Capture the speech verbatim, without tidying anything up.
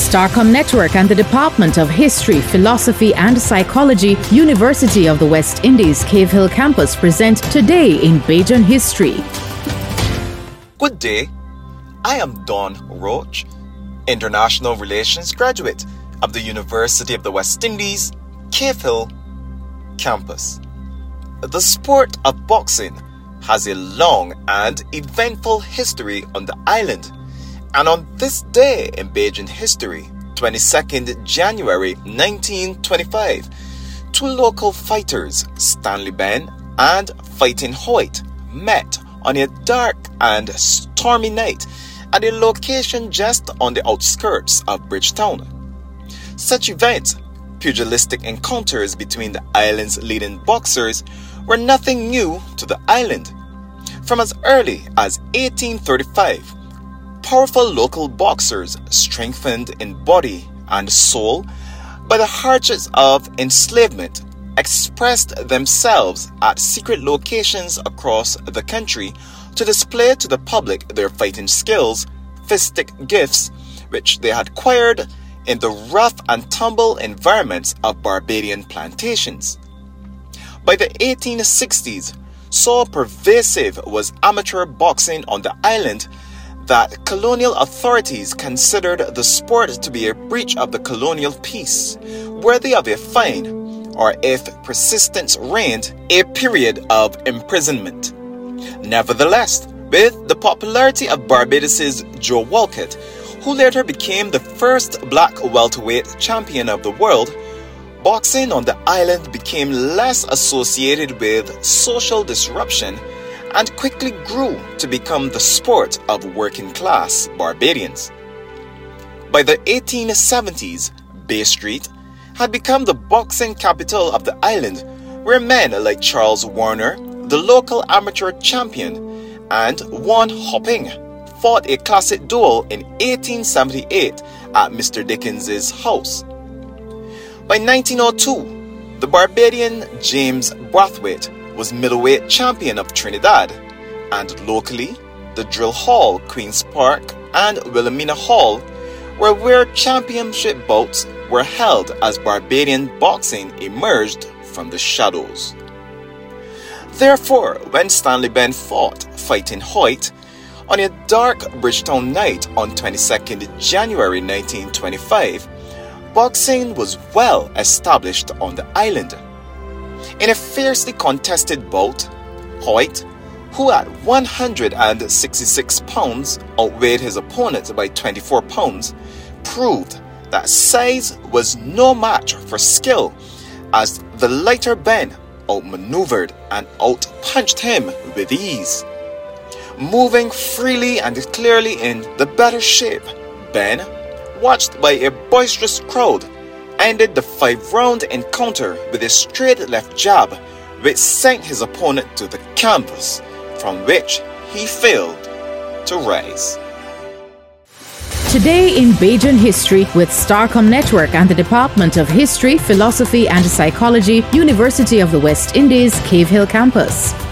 Starcom Network and the Department of History, Philosophy and Psychology, University of the West Indies, Cave Hill Campus present Today in Bajan History. Good day. I am Don Roach, International Relations graduate of the University of the West Indies, Cave Hill Campus. The sport of boxing has a long and eventful history on the island. And on this day in Bajan history, twenty-second January nineteen twenty-five, two local fighters, Stanley Benn and Fighting Hoyt, met on a dark and stormy night at a location just on the outskirts of Bridgetown. Such events, pugilistic encounters between the island's leading boxers, were nothing new to the island. From as early as eighteen thirty-five, powerful local boxers, strengthened in body and soul by the hardships of enslavement, expressed themselves at secret locations across the country to display to the public their fighting skills, fistic gifts, which they had acquired in the rough and tumble environments of Barbadian plantations. By the eighteen sixties, so pervasive was amateur boxing on the island that colonial authorities considered the sport to be a breach of the colonial peace, worthy of a fine, or if persistence reigned, a period of imprisonment. Nevertheless, with the popularity of Barbados's Joe Walcott, who later became the first black welterweight champion of the world, boxing on the island became less associated with social disruption and quickly grew to become the sport of working-class Barbadians. By the eighteen seventies, Bay Street had become the boxing capital of the island, where men like Charles Warner, the local amateur champion, and Juan Hopping fought a classic duel in eighteen seventy-eight at Mister Dickens's house. By nineteen oh two, the Barbadian James Brathwaite was middleweight champion of Trinidad, and locally, the Drill Hall, Queen's Park, and Wilhelmina Hall were where championship bouts were held as Barbadian boxing emerged from the shadows. Therefore, when Stanley Benn fought Fighting Hoyt on a dark Bridgetown night on twenty-second January nineteen twenty-five, boxing was well established on the island. In a fiercely contested bout, Hoyt, who at one hundred sixty-six pounds outweighed his opponent by twenty-four pounds, proved that size was no match for skill, as the lighter Benn outmaneuvered and outpunched him with ease. Moving freely and clearly in the better shape, Benn, watched by a boisterous crowd, ended the five-round encounter with a straight left jab, which sent his opponent to the canvas, from which he failed to rise. Today in Bajan History with Starcom Network and the Department of History, Philosophy and Psychology, University of the West Indies, Cave Hill Campus.